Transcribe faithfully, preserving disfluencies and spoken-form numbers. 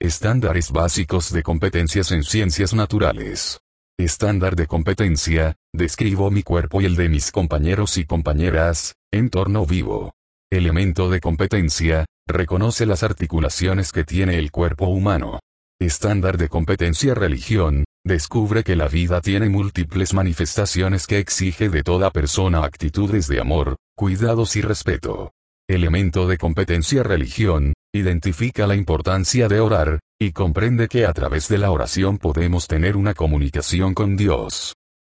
Estándares básicos de competencias en ciencias naturales. Estándar de competencia: describo mi cuerpo y el de mis compañeros y compañeras, entorno vivo. Elemento de competencia: reconoce las articulaciones que tiene el cuerpo humano. Estándar de competencia religión: descubre que la vida tiene múltiples manifestaciones que exige de toda persona actitudes de amor, cuidados y respeto. Elemento de competencia religión: identifica la importancia de orar, y comprende que a través de la oración podemos tener una comunicación con Dios.